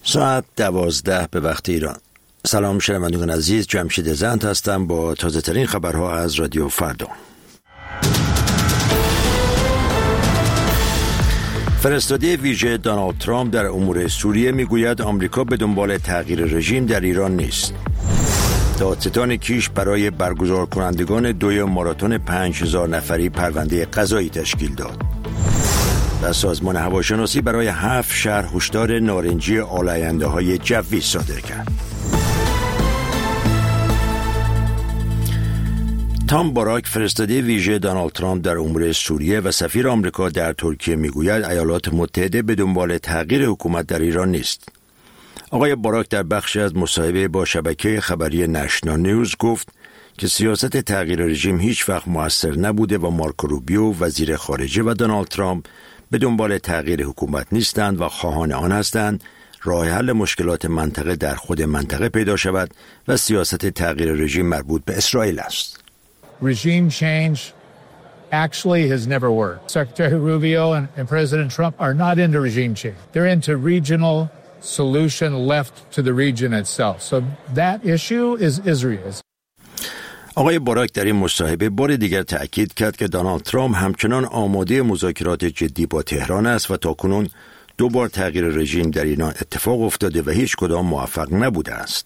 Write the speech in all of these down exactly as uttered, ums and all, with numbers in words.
ساعت دوازده به وقت ایران. سلام شنوندگان عزیز، جمشید زند هستم با تازه ترین خبرها از رادیو فردا. فرستاده ویژه دونالد ترامپ در امور سوریه میگوید آمریکا به دنبال تغییر رژیم در ایران نیست. دادستان کیش برای برگزار کنندگان دوی ماراتون پنج هزار نفری پرونده قضایی تشکیل داد. و سازمان هواشناسی برای هفت شهر هشدار نارنجی آلاینده های جوی صادر کرد. تام باراک، فرستاده ویژه دونالد ترامپ در امور سوریه و سفیر آمریکا در ترکیه، میگوید ایالات متحده به دنبال تغییر حکومت در ایران نیست. آقای باراک در بخشی از مصاحبه با شبکه خبری نشنال نیوز گفت که سیاست تغییر رژیم هیچ وقت مؤثر نبوده و مارکو روبیو وزیر خارجه و دونالد ترامپ به دنبال تغییر حکومت نیستند و خواهان آن هستند راه حل مشکلات منطقه در خود منطقه پیدا شود و سیاست تغییر رژیم مربوط به اسرائیل است. Regime change actually has never worked. Secretary Rubio and, and President Trump are not into regime change. They're into regional solution left to the region itself. So that issue is Israel's. آقای باراک در این مصاحبه بار دیگر تأکید کرد که دونالد ترامپ همچنان آماده مذاکرات جدی با تهران است و تاکنون دو بار تغییر رژیم در ایران اتفاق افتاده و هیچ کدام موفق نبوده است.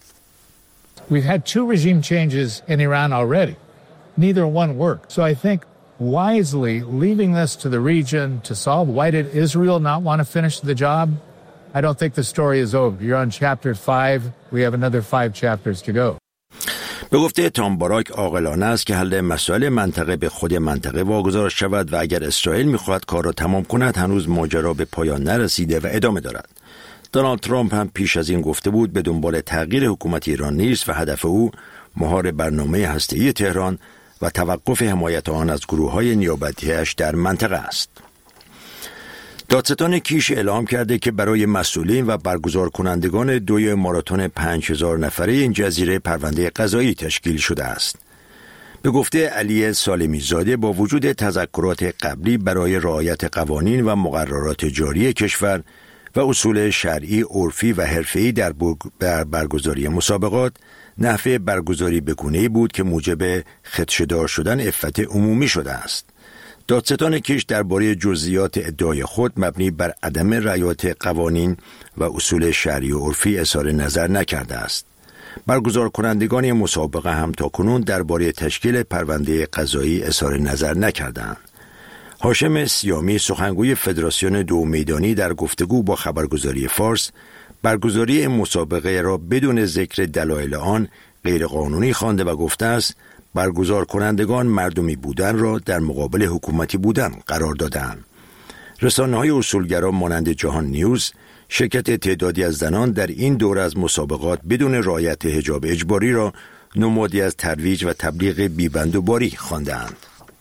We've had two regime changes in Iran already. Neither one worked. So I think wisely leaving this to the region to solve. Why did Israel not want to finish the job? I don't think the story is over. You're on chapter five. We have another five chapters to go. به گفته تام باراک عاقلانه است که حل مسائل منطقه به خود منطقه واگذار شود و اگر اسرائیل می‌خواهد کار را تمام کند هنوز ماجرا به پایان نرسیده و ادامه دارد. دونالد ترامپ هم پیش از این گفته بود به دنبال تغییر حکومت ایران نیست و هدف او مهار برنامه هسته‌ای تهران و توقف حمایت آن از گروه‌های نیابتی‌اش در منطقه است. دادستان کیش اعلام کرده که برای مسئولین و برگزار کنندگان دوی ماراتون پنج هزار نفری این جزیره پرونده قضایی تشکیل شده است. به گفته علی سالمی زاده با وجود تذکرات قبلی برای رعایت قوانین و مقررات جاری کشور و اصول شرعی، عرفی و حرفه‌ای در برگزاری مسابقات، نحوه برگزاری به گونه‌ای بود که موجب خدشه‌دار شدن عفت عمومی شده است. دادستان کیش درباره جزئیات ادعای خود مبنی بر عدم رعایت قوانین و اصول شرعی و عرفی اظهار نظر نکرده است. برگزار کنندگان مسابقه هم تاکنون درباره تشکیل پرونده قضایی اظهار نظر نکردند. هاشم سیامی، سخنگوی فدراسیون دو میدانی، در گفتگو با خبرگزاری فارس برگزاری مسابقه را بدون ذکر دلایل آن غیرقانونی خوانده و گفته است برگزار کنندگان مردمی بودن را در مقابل حکومتی بودن قرار دادند. رسانه‌های اصولگرا مانند جهان نیوز شرکت تعدادی از زنان در این دوره از مسابقات بدون رعایت حجاب اجباری را نمادی از ترویج و تبلیغ بیبند و باری خواندند.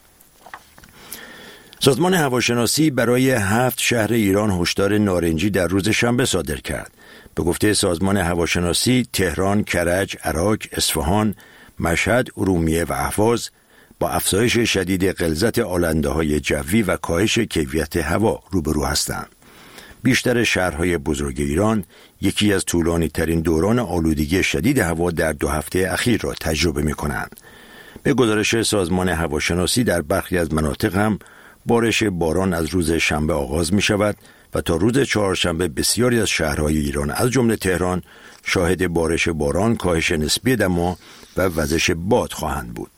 سازمان هواشناسی برای هفت شهر ایران هشدار نارنجی در روز شنبه صادر کرد. به گفته سازمان هواشناسی تهران، کرج، عراق، اصفهان، مشهد، ارومیه و اهواز با افزایش شدید غلظت آلنده‌های جوی و کاهش کیفیت هوا روبرو هستند. بیشتر شهرهای بزرگ ایران یکی از طولانی ترین دوران آلودگی شدید هوا در دو هفته اخیر را تجربه می کنند. به گزارش سازمان هواشناسی در برخی از مناطق هم بارش باران از روز شنبه آغاز می شود و تا روز چهارشنبه بسیاری از شهرهای ایران از جمله تهران شاهد بارش باران، کاهش نسبی دما و وزش باد خواهند بود.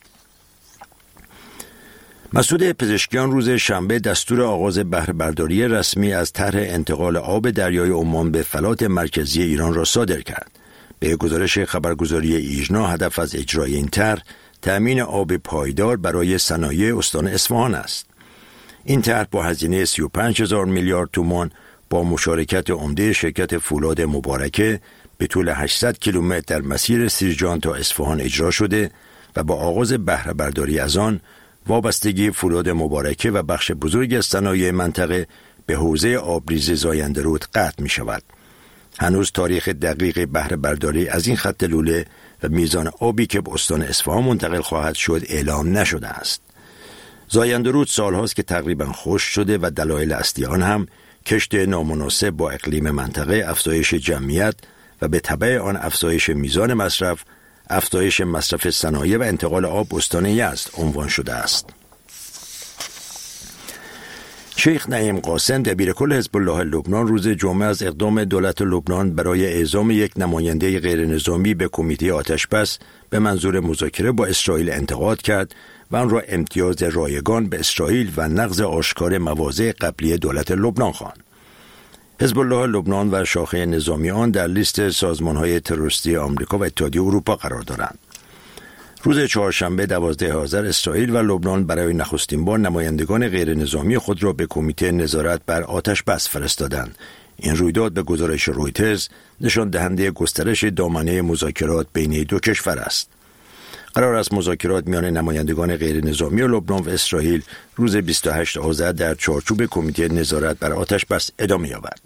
مسعود پزشکیان روز شنبه دستور آغاز بهره برداری رسمی از طرح انتقال آب دریای عمان به فلات مرکزی ایران را صادر کرد. به گزارش خبرگزاری ایژنا هدف از اجرای این طرح تأمین آب پایدار برای صنایع استان اصفهان است. این طرح با هزینه سی و پنج هزار میلیارد تومان با مشارکت عمده شرکت فولاد مبارکه به طول هشتصد کیلومتر در مسیر سیرجان تا اصفهان اجرا شده و با آغاز بهره برداری از آن وابستگی فولاد مبارکه و بخش بزرگی از صنایع منطقه به حوزه آبریز زاینده‌رود قطع می شود. هنوز تاریخ دقیق بهره برداری از این خط لوله و میزان آبی که به استان اصفهان منتقل خواهد شد اعلام نشده است. زاینده‌رود سالهاست که تقریبا خشک شده و دلایل اصلی آن هم کشت نامناسب با اقلیم منطقه، افزایش جمعیت و به تبع آن افزایش میزان مصرف، افزایش مصرف صنایع و انتقال آب استان یزد عنوان شده است. شیخ نعیم قاسم دبیرکل حزب الله لبنان روز جمعه از اقدام دولت لبنان برای اعزام یک نماینده غیر نظامی به کمیته آتشبس به منظور مذاکره با اسرائیل انتقاد کرد و آن را امتیاز رایگان به اسرائیل و نقض آشکار مواضع قبلی دولت لبنان خواند. حزب الله لبنان و شاخه نظامی آن در لیست سازمان‌های تروریستی آمریکا و اتحادیه اروپا قرار دارند. روز چهارشنبه دوازده آذر اسرائیل و لبنان برای نخستین بار نمایندگان غیر نظامی خود را به کمیته نظارت بر آتش بس فرستادند. این رویداد به گزارش رویترز نشان دهنده گسترش دامنه مذاکرات بین دو کشور است. قرار است مذاکرات میان نمایندگان غیر نظامی و لبنان و اسرائیل روز بیست و هشتم آذر در چارچوب کمیته نظارت بر آتش بس ادامه یابد.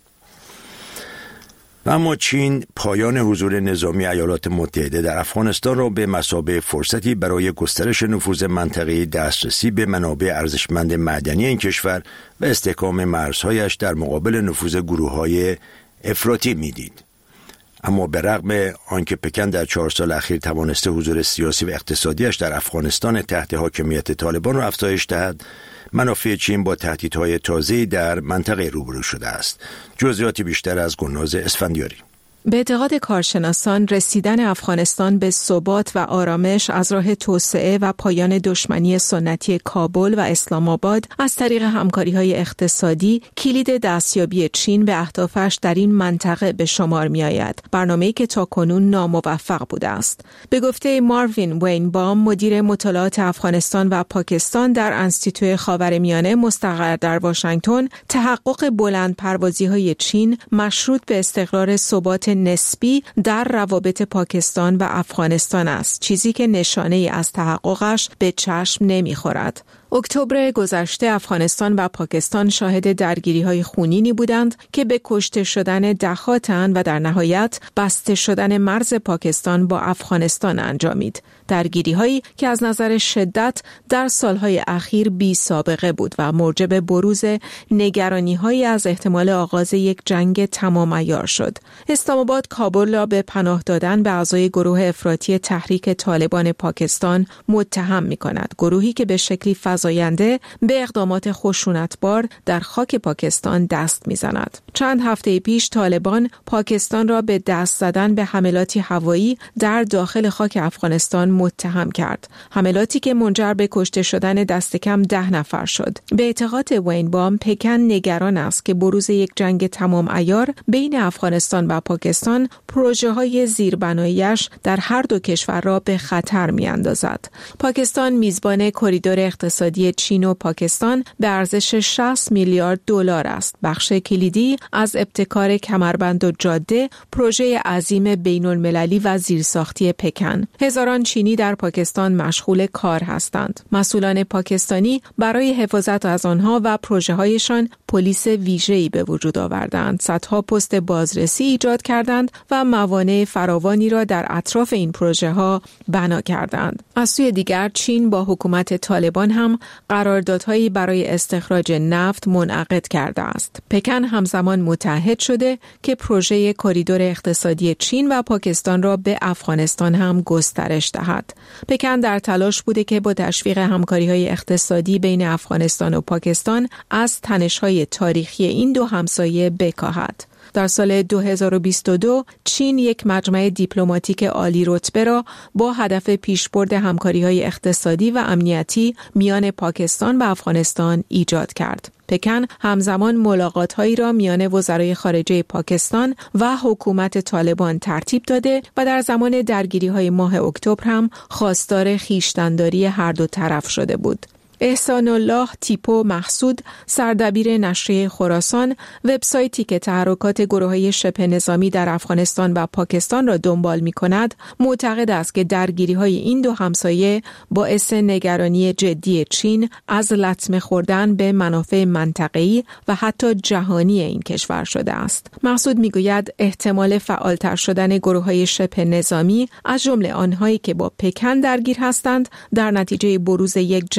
و اما چین پایان حضور نظامی ایالات متحده در افغانستان را به مثابه فرصتی برای گسترش نفوذ منطقه‌ای، دسترسی به منابع ارزشمند معدنی این کشور و استحکام مرزهایش در مقابل نفوذ گروه‌های افراطی می‌دید. اما به رغم آنکه پکن در چهار سال اخیر توانسته حضور سیاسی و اقتصادیش در افغانستان تحت حاکمیت طالبان را افزایش دهد، منافع چین با تهدیدهای تازه‌ای در منطقه روبرو شده است. جزئیات بیشتر از گلناز اسفندیاری. به اعتقاد کارشناسان رسیدن افغانستان به ثبات و آرامش از راه توسعه و پایان دشمنی سنتی کابل و اسلام آباد از طریق همکاری‌های اقتصادی کلید دستیابی چین به اهدافش در این منطقه به شمار می‌آید. برنامه‌ای که تاکنون ناموفق بوده است. به گفته ماروین وینبام، مدیر مطالعات افغانستان و پاکستان در انستیتوی خاورمیانه مستقر در واشنگتن، تحقق بلند پروازی‌های چین مشروط به استقرار ثبات نسبی در روابط پاکستان و افغانستان است، چیزی که نشانه‌ای از تحققش به چشم نمی‌خورد. اکتبر گذشته افغانستان و پاکستان شاهد درگیری‌های خونینی بودند که به کشته شدن ده‌ها تن و در نهایت بسته شدن مرز پاکستان با افغانستان انجامید. درگیری‌هایی که از نظر شدت در سالهای اخیر بی سابقه بود و موجب بروز نگرانی‌هایی از احتمال آغاز یک جنگ تمام عیار شد. اسلام آباد کابل را به پناه دادن به اعضای گروه افراطی تحریک طالبان پاکستان متهم می‌کند. گروهی که به شکلی فزاینده به اقدامات خشونتبار در خاک پاکستان دست می‌زند. چند هفته پیش طالبان پاکستان را به دست زدن به حملاتی هوایی در داخل خاک افغانستان متهم کرد. حملاتی که منجر به کشته شدن دست کم ده نفر شد. به اعتقاد وینبام، پکن نگران است که بروز یک جنگ تمام عیار بین افغانستان و پاکستان پروژه‌های زیربنایی‌اش در هر دو کشور را به خطر می‌اندازد. پاکستان میزبان کریدور اقتصادی چین و پاکستان به ارزش شصت میلیارد دلار است. بخش کلیدی از ابتکار کمربند و جاده، پروژه عظیم بین‌المللی و زیرساختی پکن. هزاران چینی در پاکستان مشغول کار هستند. مسئولان پاکستانی برای حفاظت از آنها و پروژه‌هایشان پلیس ویژه‌ای به وجود آوردند. صدها پست بازرسی ایجاد کردند و موانع فراوانی را در اطراف این پروژه‌ها بنا کردند. از سوی دیگر چین با حکومت طالبان هم قراردادهایی برای استخراج نفت منعقد کرده است. پکن همزمان متحد شده که پروژه کریدور اقتصادی چین و پاکستان را به افغانستان هم گسترش دهد. پکن در تلاش بوده که با تشویق همکاری‌های اقتصادی بین افغانستان و پاکستان از تنش‌های تاریخی این دو همسایه بکاهد. در سال دو هزار و بیست و دو چین یک مجمع دیپلماتیک عالی رتبه را با هدف پیشبرد همکاری‌های اقتصادی و امنیتی میان پاکستان و افغانستان ایجاد کرد. پکن همزمان ملاقات‌هایی را میان وزرای خارجه پاکستان و حکومت طالبان ترتیب داده و در زمان درگیری‌های ماه اکتبر هم خواستار خویشتن‌داری هر دو طرف شده بود. احسان الله تیپو محسود، سردبیر نشریه خراسان، وبسایتی که تحرکات گروه‌های شبه نظامی در افغانستان و پاکستان را دنبال می‌کند، معتقد است که درگیری‌های این دو همسایه باعث نگرانی جدی چین از لطمه خوردن به منافع منطقه‌ای و حتی جهانی این کشور شده است. محسود می‌گوید احتمال فعالتر شدن گروه‌های شبه نظامی از جمله آنهایی که با پکن درگیر هستند، در نتیجه بروز یک جنگ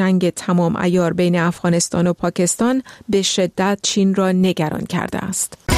تمام عیار بین افغانستان و پاکستان به شدت چین را نگران کرده است.